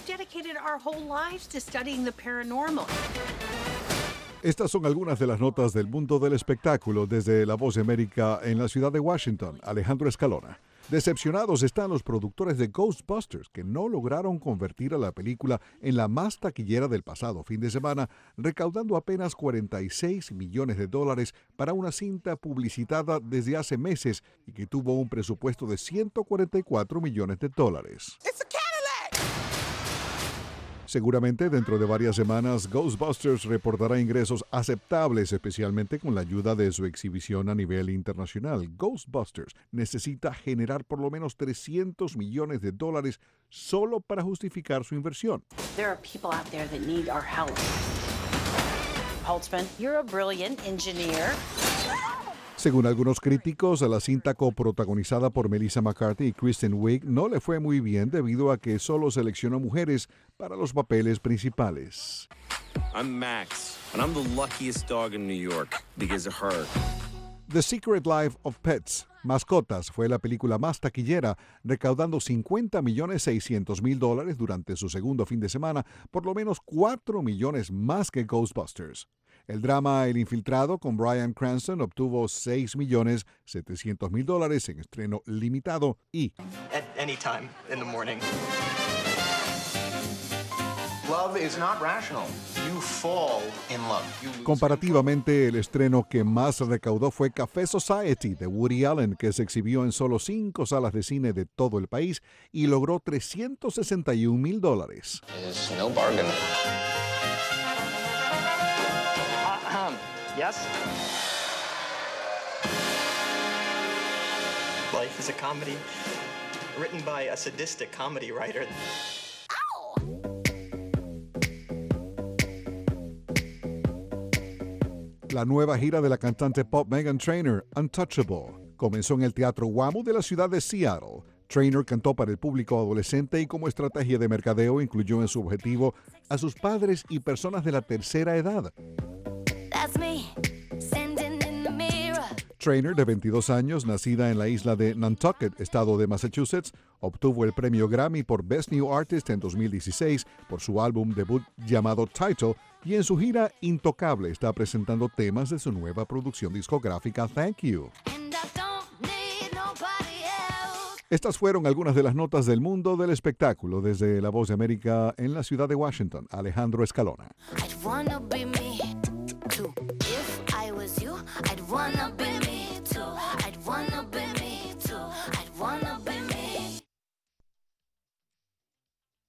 dedicated our whole lives to studying the paranormal. Estas son algunas de las notas del mundo del espectáculo desde La Voz de América en la ciudad de Washington. Alejandro Escalona. Decepcionados están los productores de Ghostbusters, que no lograron convertir a la película en la más taquillera del pasado fin de semana, recaudando apenas $46 millones para una cinta publicitada desde hace meses y que tuvo un presupuesto de $144 millones. Seguramente dentro de varias semanas, Ghostbusters reportará ingresos aceptables, especialmente con la ayuda de su exhibición a nivel internacional. Ghostbusters necesita generar por lo menos $300 millones solo para justificar su inversión. There are people out there that need our help. Holtzman, you're a brilliant engineer. Según algunos críticos, a la cinta coprotagonizada por Melissa McCarthy y Kristen Wiig no le fue muy bien debido a que solo seleccionó mujeres para los papeles principales. I'm Max, and I'm the luckiest dog in New York because of her. The Secret Life of Pets, Mascotas, fue la película más taquillera, recaudando $50.600.000 durante su segundo fin de semana, por lo menos $4 millones más que Ghostbusters. El drama El Infiltrado con Bryan Cranston obtuvo $6.700.000 en estreno limitado y At any time in the morning. Love is not rational. You fall in love. comparativamente el estreno que más recaudó fue Café Society de Woody Allen, que se exhibió en solo 5 salas de cine de todo el país y logró $361.000. It's no bargain. Yes? Life is a comedy written by a sadistic comedy writer. La nueva gira de la cantante pop Meghan Trainor, Untouchable, comenzó en el Teatro WAMU de la ciudad de Seattle. Trainor cantó para el público adolescente y como estrategia de mercadeo incluyó en su objetivo a sus padres y personas de la tercera edad. Trainor, de 22 años, nacida en la isla de Nantucket, estado de Massachusetts, obtuvo el premio Grammy por Best New Artist en 2016 por su álbum debut llamado Title, y en su gira Intocable está presentando temas de su nueva producción discográfica Thank You. Estas fueron algunas de las notas del mundo del espectáculo desde La Voz de América en la ciudad de Washington. Alejandro Escalona.